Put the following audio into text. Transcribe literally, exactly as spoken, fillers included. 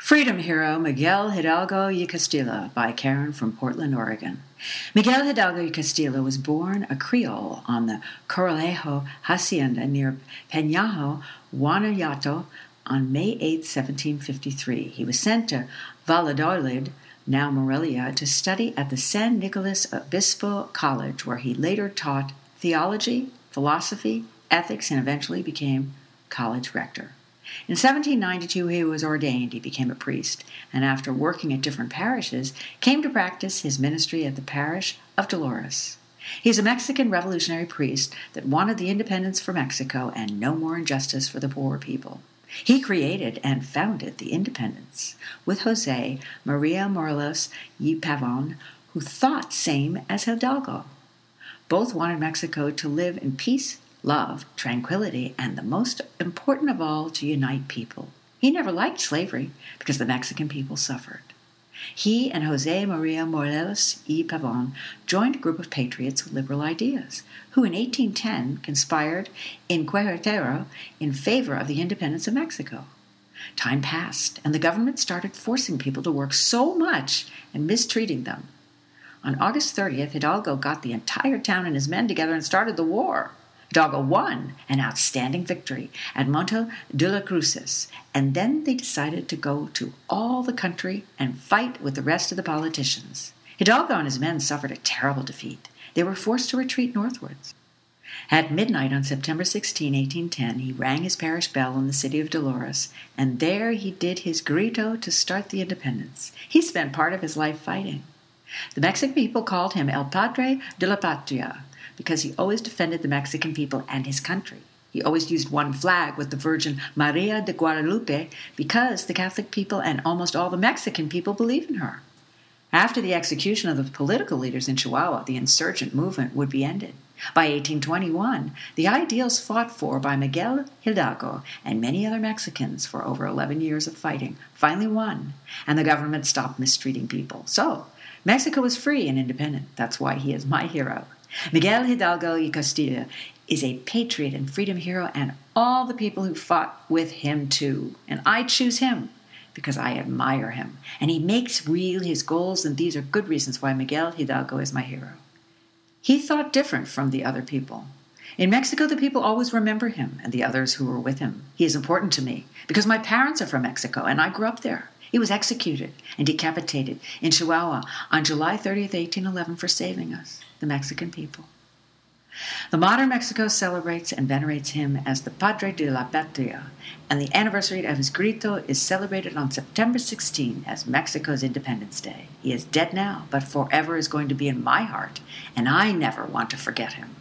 Freedom Hero Miguel Hidalgo y Castillo by Karen from Portland, Oregon. Miguel Hidalgo y Castillo was born a Creole on the Corralejo Hacienda near Peñajo, Guanajuato on May eighth, seventeen fifty-three. He was sent to Valladolid, now Morelia, to study at the San Nicolas Obispo College, where he later taught theology, philosophy, ethics, and eventually became college rector. In seventeen ninety-two, he was ordained. He became a priest, and after working at different parishes, came to practice his ministry at the parish of Dolores. He is a Mexican revolutionary priest that wanted the independence for Mexico and no more injustice for the poor people. He created and founded the independence with Jose Maria Morelos y Pavon, who thought same as Hidalgo. Both wanted Mexico to live in peace, love, tranquility, and the most important of all, to unite people. He never liked slavery because the Mexican people suffered. He and Jose Maria Morelos y Pavon joined a group of patriots with liberal ideas, who in eighteen ten conspired in Querétaro in favor of the independence of Mexico. Time passed, and the government started forcing people to work so much and mistreating them. On August thirtieth, Hidalgo got the entire town and his men together and started the war. Hidalgo won an outstanding victory at Monte de las Cruces, and then they decided to go to all the country and fight with the rest of the politicians. Hidalgo and his men suffered a terrible defeat. They were forced to retreat northwards. At midnight on September sixteenth, eighteen ten, he rang his parish bell in the city of Dolores, and there he did his grito to start the independence. He spent part of his life fighting. The Mexican people called him El Padre de la Patria, because he always defended the Mexican people and his country. He always used one flag with the Virgin Maria de Guadalupe because the Catholic people and almost all the Mexican people believe in her. After the execution of the political leaders in Chihuahua, the insurgent movement would be ended. By eighteen twenty-one, the ideals fought for by Miguel Hidalgo and many other Mexicans for over eleven years of fighting finally won, and the government stopped mistreating people. So, Mexico was free and independent. That's why he is my hero. Miguel Hidalgo y Castillo is a patriot and freedom hero, and all the people who fought with him too. And I choose him because I admire him, and he makes real his goals, and these are good reasons why Miguel Hidalgo is my hero. He thought different from the other people. In Mexico, the people always remember him and the others who were with him. He is important to me because my parents are from Mexico, and I grew up there. He was executed and decapitated in Chihuahua on July thirtieth, eighteen eleven, for saving us, the Mexican people. The modern Mexico celebrates and venerates him as the Padre de la Patria, and the anniversary of his grito is celebrated on September sixteenth as Mexico's Independence Day. He is dead now, but forever is going to be in my heart, and I never want to forget him.